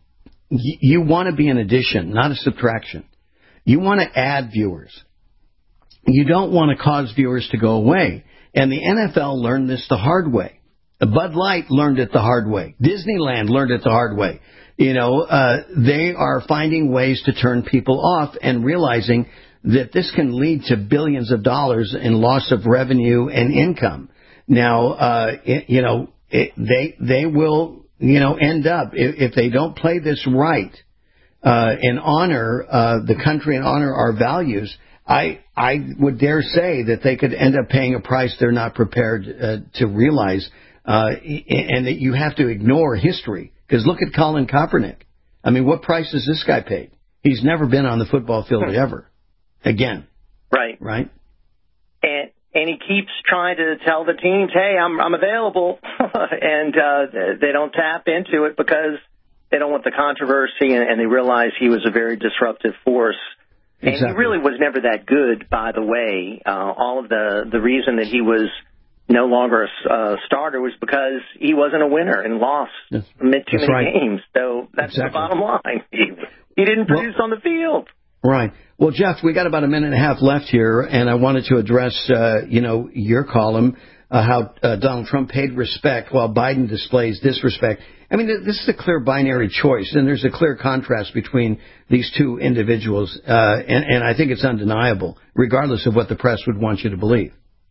y- you want to be an addition, not a subtraction. You want to add viewers. You don't want to cause viewers to go away. And the N F L learned this the hard way. Bud Light learned it the hard way. Disneyland learned it the hard way. You know, uh, they are finding ways to turn people off and realizing that this can lead to billions of dollars in loss of revenue and income. Now, uh, it, you know, it, they they will, you know, end up, if, if they don't play this right uh, and honor uh, the country and honor our values, I I would dare say that they could end up paying a price they're not prepared uh, to realize, uh, and that you have to ignore history. Because look at Colin Kaepernick. I mean, what price has this guy paid? He's never been on the football field ever again. Right. Right. And and he keeps trying to tell the teams, hey, I'm I'm available, and uh, they don't tap into it because they don't want the controversy, and, and they realize he was a very disruptive force. And Exactly. he really was never that good, by the way. Uh, all of the, the reason that he was no longer a uh, starter was because he wasn't a winner and lost yes. too that's many right. games. So that's exactly. the bottom line. He, he didn't produce well, on the field. Right. Well, Jeff, we got about a minute and a half left here, and I wanted to address, uh, you know, your column, uh, how uh, Donald Trump paid respect while Biden displays disrespect. I mean, this is a clear binary choice, and there's a clear contrast between these two individuals, uh, and, and I think it's undeniable, regardless of what the press would want you to believe.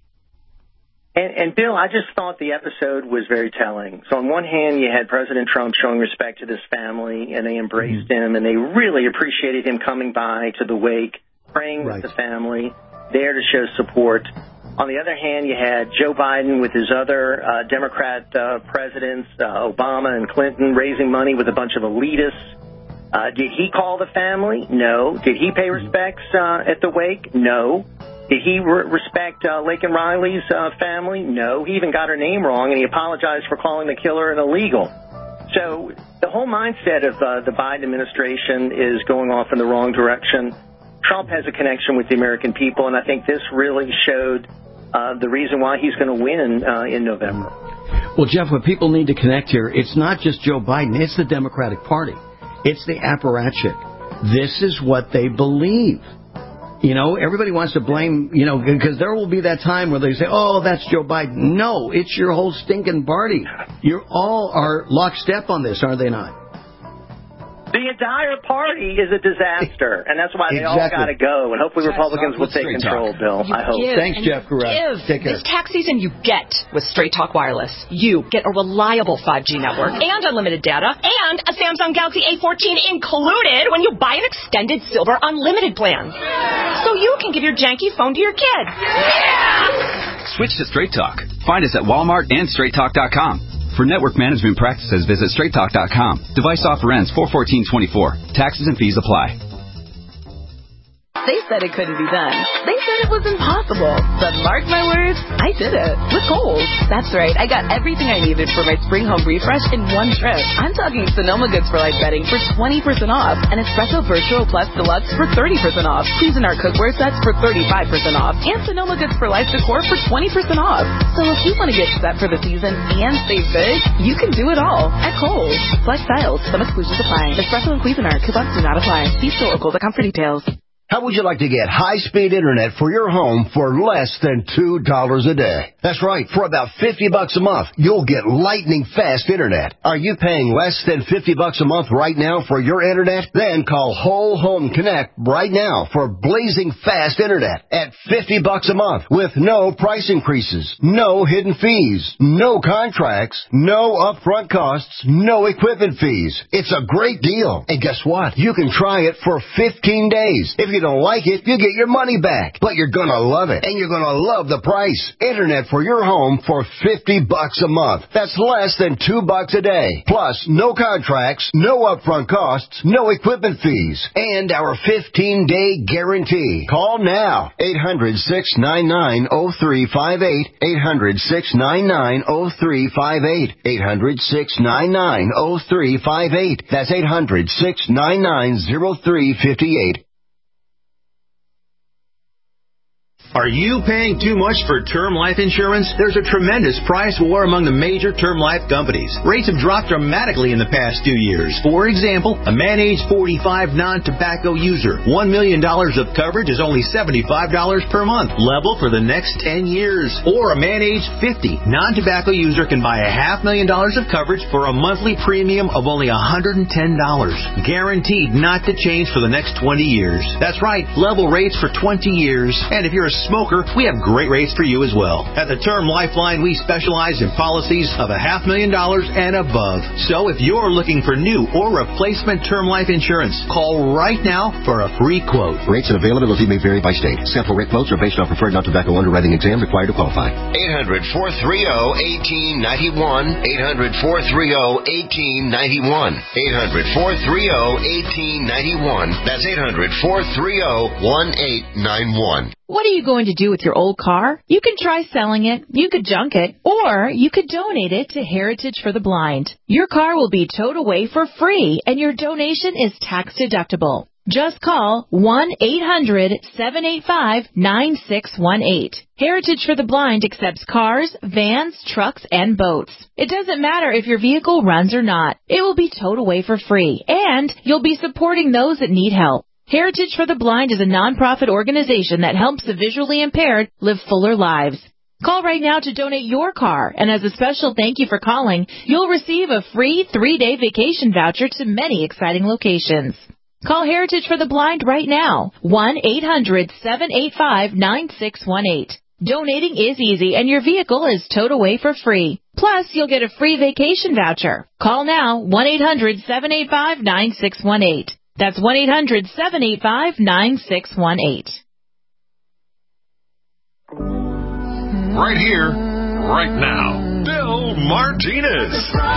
And, and, Bill, I just thought the episode was very telling. So on one hand, you had President Trump showing respect to this family, and they embraced mm-hmm. him, and they really appreciated him coming by to the wake, praying right. with the family, there to show support. On the other hand, you had Joe Biden with his other uh, Democrat uh, presidents, uh, Obama and Clinton, raising money with a bunch of elitists. Uh, did he call the family? No. Did he pay respects uh, at the wake? No. Did he re- respect uh, Laken Riley's uh, family? No. He even got her name wrong, and he apologized for calling the killer an illegal. So the whole mindset of uh, the Biden administration is going off in the wrong direction. Trump has a connection with the American people, and I think this really showed uh, the reason why he's going to win uh, in November. Well, Jeff, what people need to connect here, it's not just Joe Biden, it's the Democratic Party. It's the apparatchik. This is what they believe. You know, everybody wants to blame, you know, because there will be that time where they say, oh, that's Joe Biden. No, it's your whole stinking party. You all are lockstep on this, are they not? The entire party is a disaster, and that's why they exactly. all got to go. And hopefully Republicans will take control, Bill. You I hope. give, Thanks, Jeff Garrett. Take care. This tax season, you get with Straight Talk Wireless. You get a reliable five G network and unlimited data and a Samsung Galaxy A fourteen included when you buy an extended Silver Unlimited plan. So you can give your janky phone to your kid. Yeah! Switch to Straight Talk. Find us at Walmart and straight talk dot com. For network management practices, visit straight talk dot com. Device offer ends four fourteen twenty-four. Taxes and fees apply. They said it couldn't be done. They said it was impossible. But mark my words, I did it. With Kohl's. That's right. I got everything I needed for my spring home refresh in one trip. I'm talking Sonoma Goods for Life bedding for twenty percent off and Espresso Virtual Plus Deluxe for thirty percent off. Cuisinart cookware sets for thirty-five percent off. And Sonoma Goods for Life decor for twenty percent off. So if you want to get set for the season and save big, you can do it all at Kohl's. Select styles. Some exclusions apply. Espresso and Cuisinart coupons do not apply. See store or Kohl's.com for details. How would you like to get high-speed internet for your home for less than two dollars a day? That's right. For about fifty bucks a month, you'll get lightning-fast internet. Are you paying less than fifty bucks a month right now for your internet? Then call Whole Home Connect right now for blazing fast internet at fifty bucks a month with no price increases, no hidden fees, no contracts, no upfront costs, no equipment fees. It's a great deal. And guess what? You can try it for fifteen days. If you don't like it, you get your money back. But you're gonna love it, and you're gonna love the price. Internet for your home for fifty bucks a month. That's less than two bucks a day. Plus, no contracts, no upfront costs, no equipment fees, and our fifteen-day guarantee. Call now. eight hundred, six nine nine, oh three five eight. eight hundred, six nine nine, oh three five eight. eight hundred, six nine nine, oh three five eight. That's eight hundred, six nine nine, oh three five eight. Are you paying too much for term life insurance? There's a tremendous price war among the major term life companies. Rates have dropped dramatically in the past two years. For example, a man age forty-five non-tobacco user, one million dollars of coverage is only seventy-five dollars per month, level for the next ten years. Or a man age fifty non-tobacco user can buy a half million dollars of coverage for a monthly premium of only one hundred ten dollars. Guaranteed not to change for the next twenty years. That's right, level rates for twenty years. And if you're a smoker, we have great rates for you as well. At the Term Lifeline, we specialize in policies of a half million dollars and above. So if you're looking for new or replacement term life insurance, call right now for a free quote. Rates and availability may vary by state. Sample rate quotes are based on preferred non-tobacco underwriting exam required to qualify. eight hundred, four three zero, one eight nine one. eight hundred, four three zero, one eight nine one. eight hundred, four three zero, one eight nine one. That's eight hundred, four three zero, one eight nine one. What are you going to do with your old car? You can try selling it, you could junk it, or you could donate it to Heritage for the Blind. Your car will be towed away for free, and your donation is tax deductible. Just call one eight hundred, seven eight five, nine six one eight. Heritage for the Blind accepts cars, vans, trucks, and boats. It doesn't matter if your vehicle runs or not. It will be towed away for free, and you'll be supporting those that need help. Heritage for the Blind is a nonprofit organization that helps the visually impaired live fuller lives. Call right now to donate your car, and as a special thank you for calling, you'll receive a free three-day vacation voucher to many exciting locations. Call Heritage for the Blind right now, one eight hundred, seven eight five, nine six one eight. Donating is easy, and your vehicle is towed away for free. Plus, you'll get a free vacation voucher. Call now, one eight hundred, seven eight five, nine six one eight. That's one eight hundred, seven eight five, nine six one eight. Right here, right now, Bill Martinez.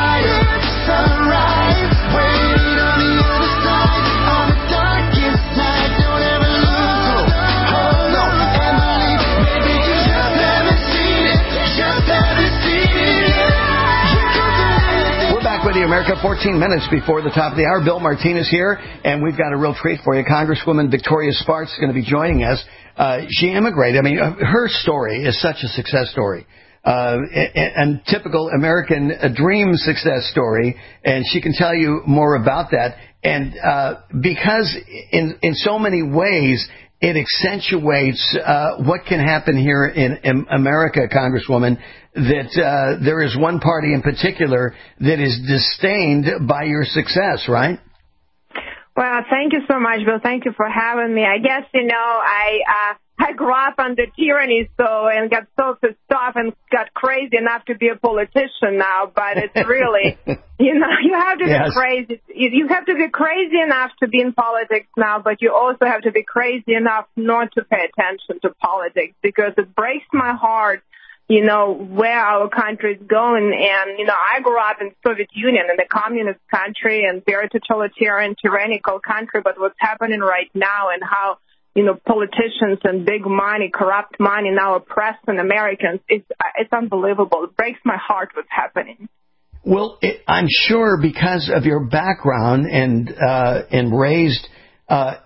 With you, America, fourteen minutes before the top of the hour. Bill Martinez here, and we've got a real treat for you. Congresswoman Victoria Spartz is going to be joining us. Uh, she immigrated. I mean, her story is such a success story. Uh, and, and typical American dream success story, and she can tell you more about that. And uh, because in in so many ways it accentuates uh, what can happen here in, in America, Congresswoman, that uh, there is one party in particular that is disdained by your success, right? Well, thank you so much, Bill. Thank you for having me. I guess, you know, I uh, I grew up under tyranny, so, and got so pissed off and got crazy enough to be a politician now, but it's really, you know, you have to yes. be crazy. You have to be crazy enough to be in politics now, but you also have to be crazy enough not to pay attention to politics, because it breaks my heart, you know, where our country is going. And, you know, I grew up in the Soviet Union, in a communist country and very totalitarian, tyrannical country, but what's happening right now and how, you know, politicians and big money, corrupt money now oppressing Americans, it's, it's unbelievable. It breaks my heart what's happening. Well, it, I'm sure because of your background and, uh, and raised, uh,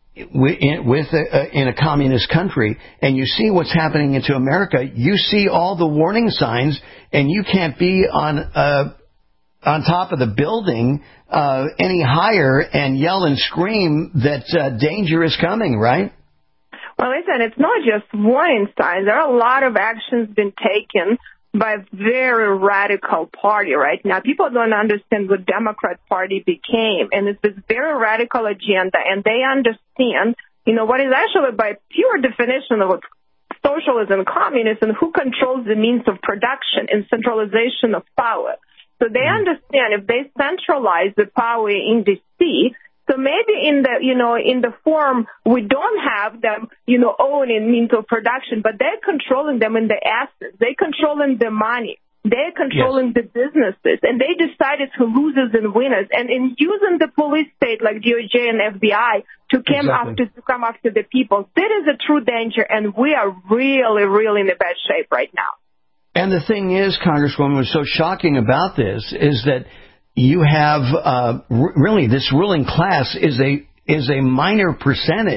with a, in a communist country, and you see what's happening into America, you see all the warning signs, and you can't be on uh, on top of the building uh, any higher and yell and scream that uh, danger is coming, right? Well, listen, it's not just warning signs. There are a lot of actions been taken by a very radical party right now. People don't understand what Democrat Party became, and it's this very radical agenda, and they understand, you know, what is actually by pure definition of socialism, communism, who controls the means of production and centralization of power. So they understand if they centralize the power in D C, so maybe in the, you know, in the form we don't have them, you know, owning means of production, but they're controlling them in the assets. They're controlling the money. They're controlling yes. the businesses, and they decided who losers and winners. And in using the police state like D O J and F B I to come exactly. after to come after the people, that is a true danger, and we are really, really in a bad shape right now. And the thing is, Congresswoman, what's so shocking about this is that you have uh, r- really this ruling class is a is a minor percentage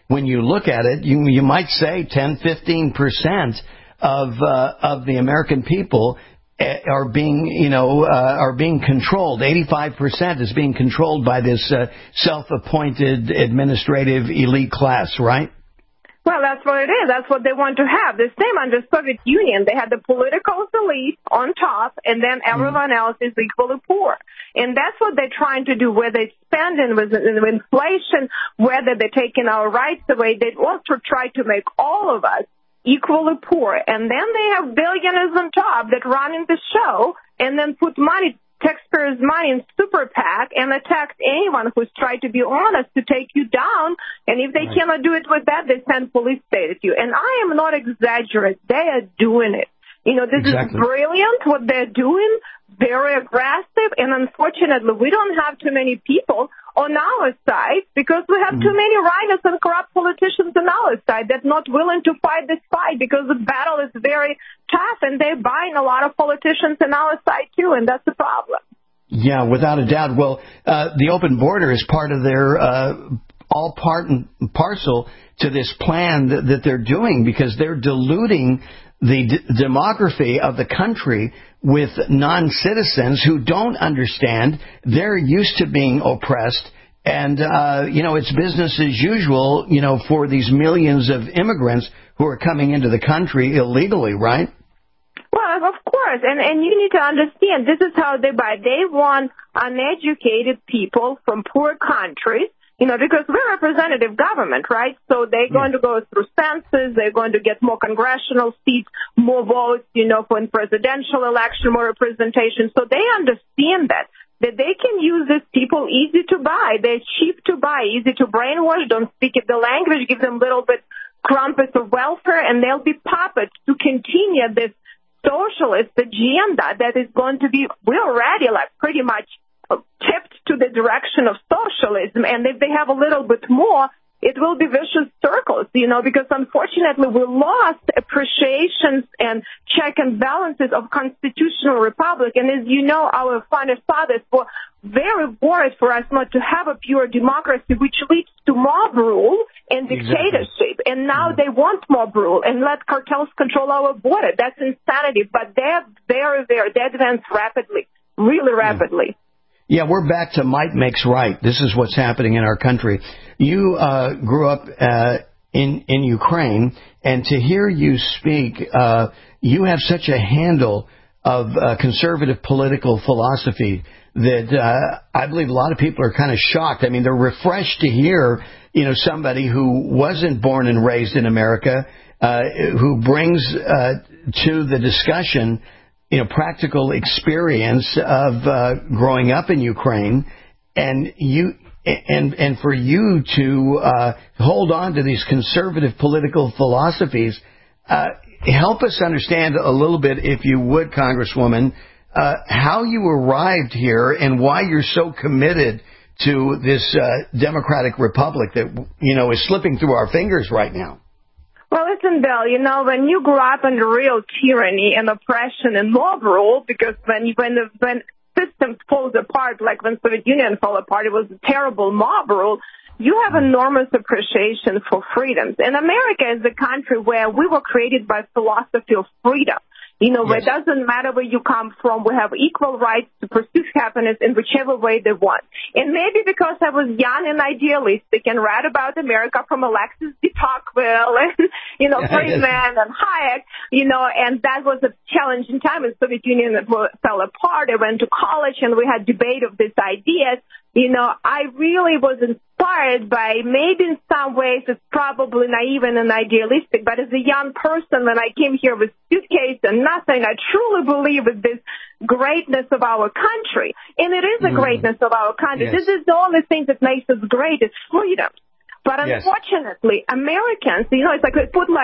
when you look at it, you you might say ten, fifteen percent of uh, of the American people are being, you know, uh, are being controlled. eighty-five percent is being controlled by this uh, self-appointed administrative elite class, right? Well, that's what it is. That's what they want to have. The same under Soviet Union. They had the political elite on top, and then everyone mm. else is equally poor. And that's what they're trying to do, whether it's spending with inflation, whether they're taking our rights away. They also try to make all of us equally poor. And then they have billionaires on top that run in the show and then put money, taxpayers' money in super PAC and attack anyone who's tried to be honest to take you down. And if they right. cannot do it with that, they send police state at you. And I am not exaggerating. They are doing it. You know, this exactly. is brilliant what they're doing, very aggressive. And unfortunately, we don't have too many people on our side because we have mm-hmm. too many rhinos and corrupt politicians on our side that are not willing to fight this fight because the battle is very tough and they're buying a lot of politicians on our side too, and that's the problem. Yeah, without a doubt. Well, uh, the open border is part of their uh, all part and parcel to this plan that, that they're doing because they're diluting the d- demography of the country with non-citizens who don't understand. They're used to being oppressed. And, uh, you know, it's business as usual, you know, for these millions of immigrants who are coming into the country illegally, right? Well, of course. And, and you need to understand this is how they buy. They want uneducated people from poor countries. You know, because we're representative government, right? So they're going to go through census, they're going to get more congressional seats, more votes, you know, for in presidential election, more representation. So they understand that, that they can use these people easy to buy. They're cheap to buy, easy to brainwash, don't speak the language, give them a little bit crumpets of welfare, and they'll be puppets to continue this socialist agenda that is going to be, we're already like pretty much tipped to the direction of socialism, and if they have a little bit more, it will be vicious circles, you know, because unfortunately we lost appreciations and check and balances of constitutional republic. And as you know, our founding fathers were very worried for us not to have a pure democracy, which leads to mob rule and dictatorship. Exactly. And now mm-hmm. they want mob rule and let cartels control our border. That's insanity. But they're very, very, they advance rapidly, really rapidly. Yeah. Yeah, we're back to might makes right. This is what's happening in our country. You uh, grew up uh, in in Ukraine, and to hear you speak, uh, you have such a handle of uh, conservative political philosophy that uh, I believe a lot of people are kind of shocked. I mean, they're refreshed to hear, you know, somebody who wasn't born and raised in America, uh, who brings uh, to the discussion you know, practical experience of uh, growing up in Ukraine, and you and and for you to uh, hold on to these conservative political philosophies, uh, help us understand a little bit, if you would, Congresswoman, uh, how you arrived here and why you're so committed to this uh, democratic republic that you know is slipping through our fingers right now. Well, listen, Bill, you know, when you grew up under real tyranny and oppression and mob rule, because when when the, when systems falls apart, like when Soviet Union fell apart, it was a terrible mob rule, you have enormous appreciation for freedoms. And America is a country where we were created by philosophy of freedom. You know, yes. It doesn't matter where you come from. We have equal rights to pursue happiness in whichever way they want. And maybe because I was young and idealistic and read about America from Alexis de Tocqueville and, you know, Friedman and Hayek, you know, and that was a challenging time when the Soviet Union fell apart. I went to college and we had debate of these ideas. You know, I really was inspired by, maybe in some ways it's probably naive and idealistic, but as a young person, when I came here with suitcase and nothing, I truly believe in this greatness of our country. And it is the mm. greatness of our country. Yes. This is the only thing that makes us great is freedom. But unfortunately, yes. Americans, you know, it's like they put like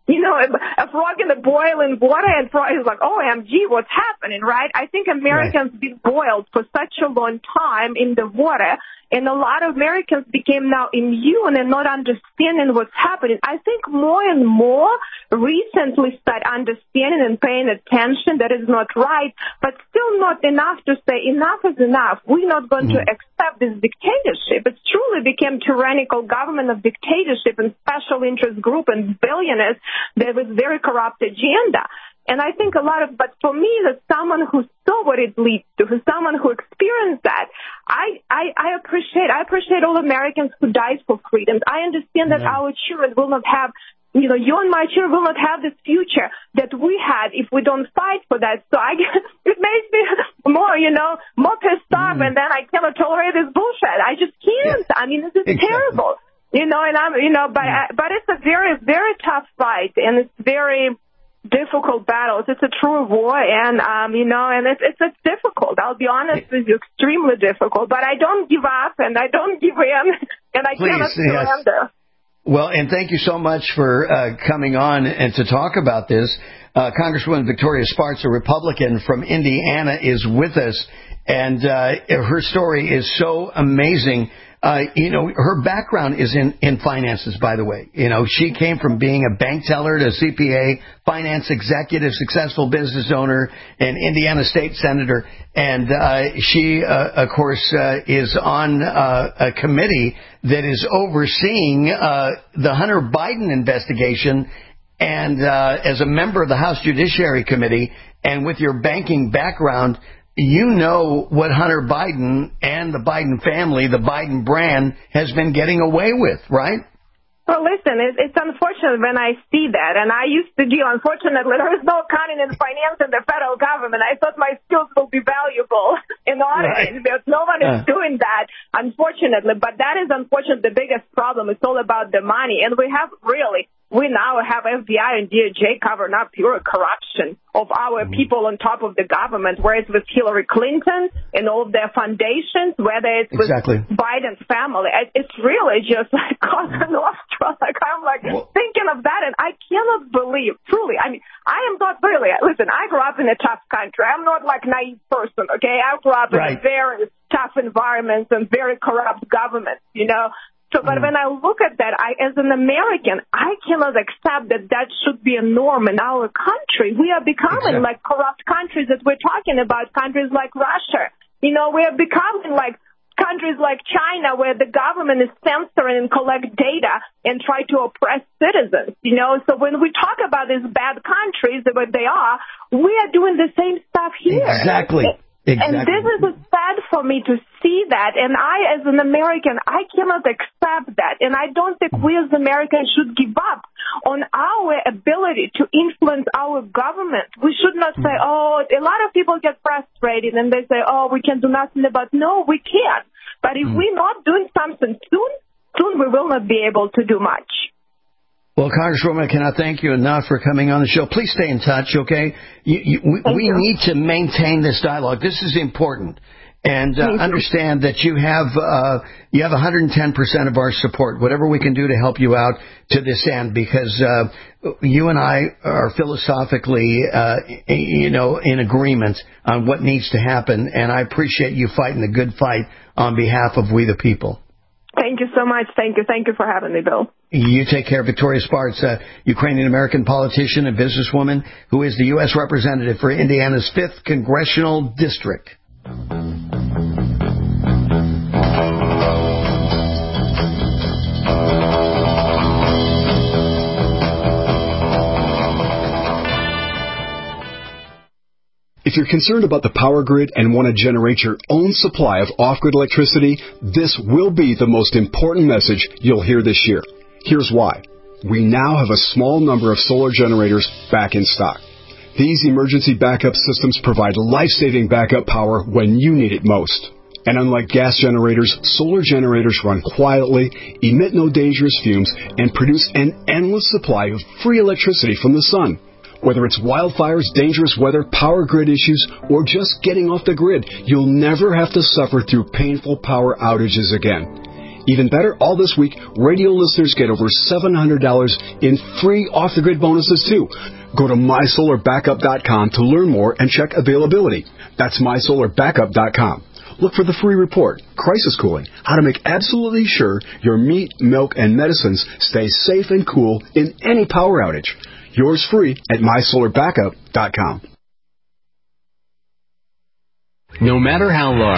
you know, a frog in the boiling water, and frog is like, oh, M G, what's happening, right? I think Americans right. been boiled for such a long time in the water, and a lot of Americans became now immune and not understanding what's happening. I think more and more recently start understanding and paying attention that is not right, but still not enough to say enough is enough. We're not going mm. to accept this dictatorship. It truly became tyrannical government of dictatorship and special interest group and billionaires that with very corrupt agenda. And I think a lot of, but for me, as someone who saw what it leads to, as someone who experienced that, I, I, I appreciate, I appreciate all Americans who died for freedoms. I understand that yeah. our children will not have, you know, you and my children will not have this future that we had if we don't fight for that. So I guess it makes me more, you know, more pissed off, mm. and then I cannot tolerate this bullshit. I just can't. Yeah. I mean, this is exactly. terrible, you know, and I'm, you know, but, yeah. but it's a very, very tough fight, and it's very difficult battles. It's a true war, and um, you know, and it's, it's it's difficult. I'll be honest with you, extremely difficult. But I don't give up, and I don't give in, and I Please, cannot yes. surrender. Well, and thank you so much for uh, coming on and to talk about this. Uh, Congresswoman Victoria Spartz, a Republican from Indiana, is with us, and uh, her story is so amazing. Uh, you know, her background is in, in finances, by the way. You know, she came from being a bank teller to C P A, finance executive, successful business owner, and Indiana state senator. And uh, she, uh, of course, uh, is on uh, a committee that is overseeing uh, the Hunter Biden investigation. And uh, as a member of the House Judiciary Committee, and with your banking background, you know what Hunter Biden and the Biden family, the Biden brand, has been getting away with, right? Well, listen, it, it's unfortunate when I see that, and I used to deal, unfortunately, there is no accounting in finance in the federal government. I thought my skills will be valuable in auditing, right. but no one is uh. doing that, unfortunately. But that is, unfortunately, the biggest problem. It's all about the money, and we have really... We now have F B I and D O J covering up pure corruption of our mm-hmm. people on top of the government, whether it's with Hillary Clinton and all of their foundations, whether it's exactly. with Biden's family. It's really just like Cosa Nostra. Like, I'm like well, thinking of that, and I cannot believe, truly, I mean, I am not really, listen, I grew up in a tough country. I'm not like naive person, okay? I grew up right. in a very tough environments and very corrupt governments, you know? So, but when I look at that, I, as an American, I cannot accept that that should be a norm in our country. We are becoming exactly. like corrupt countries that we're talking about, countries like Russia. You know, we are becoming like countries like China, where the government is censoring and collect data and try to oppress citizens. You know, so when we talk about these bad countries, what they are, we are doing the same stuff here. Exactly. Exactly. And this is sad for me to see that. And I, as an American, I cannot accept that. And I don't think we as Americans should give up on our ability to influence our government. We should not say, oh, a lot of people get frustrated and they say, oh, we can do nothing about it. No, we can't. But if we're not doing something soon, soon we will not be able to do much. Well, Congresswoman, I cannot thank you enough for coming on the show. Please stay in touch, okay? You, you, we we need to maintain this dialogue. This is important. And uh, understand that you have uh, you have one hundred ten percent of our support, whatever we can do to help you out to this end, because uh, you and I are philosophically, uh, you know, in agreement on what needs to happen. And I appreciate you fighting the good fight on behalf of we the people. Thank you so much. Thank you. Thank you for having me, Bill. You take care. Victoria Spartz, a Ukrainian-American politician and businesswoman who is the U S representative for Indiana's fifth Congressional District. If you're concerned about the power grid and want to generate your own supply of off-grid electricity, this will be the most important message you'll hear this year. Here's why. We now have a small number of solar generators back in stock. These emergency backup systems provide life-saving backup power when you need it most. And unlike gas generators, solar generators run quietly, emit no dangerous fumes, and produce an endless supply of free electricity from the sun. Whether it's wildfires, dangerous weather, power grid issues, or just getting off the grid, you'll never have to suffer through painful power outages again. Even better, all this week, radio listeners get over seven hundred dollars in free off-the-grid bonuses, too. Go to my solar backup dot com to learn more and check availability. That's my solar backup dot com. Look for the free report, Crisis Cooling, how to make absolutely sure your meat, milk, and medicines stay safe and cool in any power outage. Yours free at my solar backup dot com. No matter how large